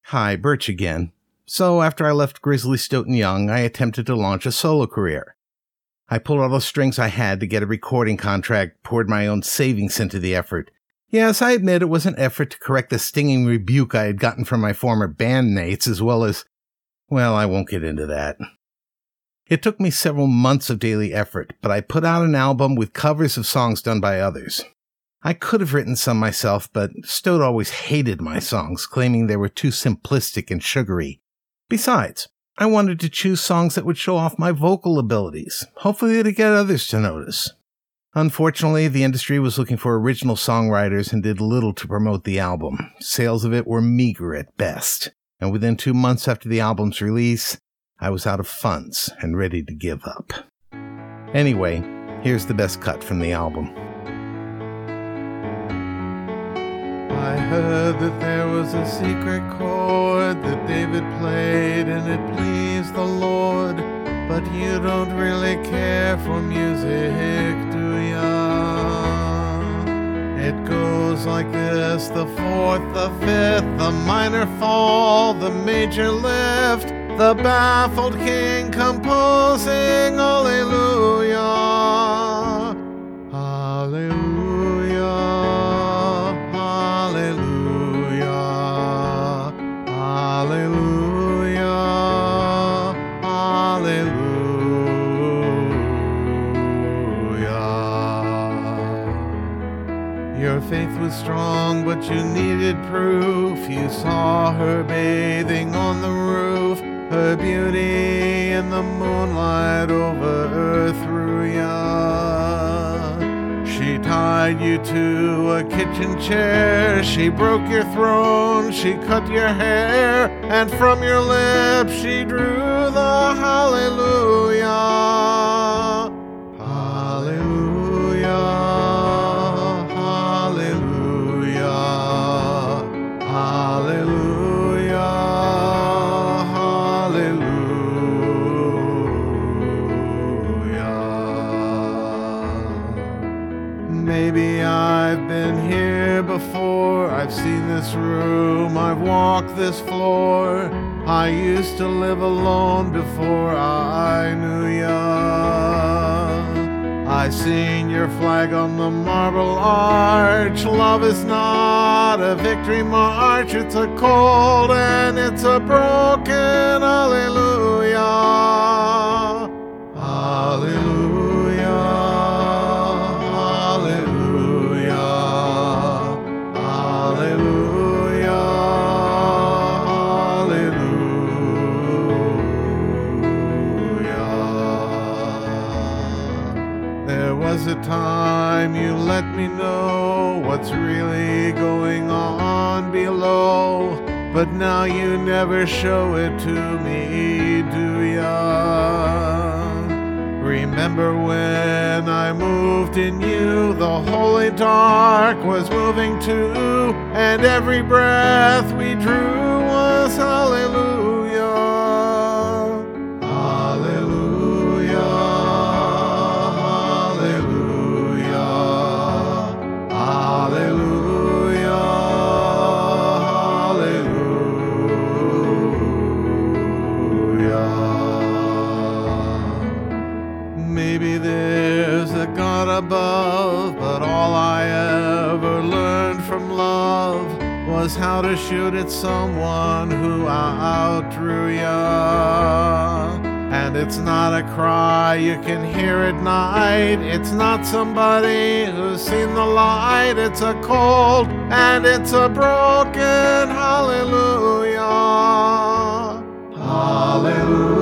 Hi, Birch again. So after I left Grizzly Stoughton Young, I attempted to launch a solo career. I pulled all the strings I had to get a recording contract, poured my own savings into the effort. Yes, I admit it was an effort to correct the stinging rebuke I had gotten from my former bandmates, as well as, well, I won't get into that. It took me several months of daily effort, but I put out an album with covers of songs done by others. I could have written some myself, but Stoat always hated my songs, claiming they were too simplistic and sugary. Besides, I wanted to choose songs that would show off my vocal abilities, hopefully to get others to notice. Unfortunately, the industry was looking for original songwriters and did little to promote the album. Sales of it were meager at best, and within 2 months after the album's release, I was out of funds and ready to give up. Anyway, here's the best cut from the album. I heard that there was a secret chord that David played and it pleased the Lord. But you don't really care for music, do ya? It goes like this: the fourth, the fifth, the minor fall, the major lift, the baffled king composing Alleluia. Alleluia. Your faith was strong, but you needed proof. You saw her bathing on the roof, her beauty in the moonlight over through ya. She tied you to a kitchen chair, she broke your throne, she cut your hair, and from your lips she drew the hallelujah. Hallelujah. Maybe I've been here before, I've seen this room, I've walked this floor. I used to live alone before I knew ya. I seen your flag on the marble arch. Love is not a victory march, it's a cold and it's a broken hallelujah. Hallelujah. There was a time you let me know what's really going on below, but now you never show it to me, do ya? Remember when I moved in you, the holy dark was moving too, and every breath we drew was hallelujah. Hallelujah. Maybe there's a God above, but all I ever learned from love was how to shoot at someone who outdrew ya. And it's not a cry you can hear at night, it's not somebody who's seen the light, it's a cold and it's a broken hallelujah. Hallelujah.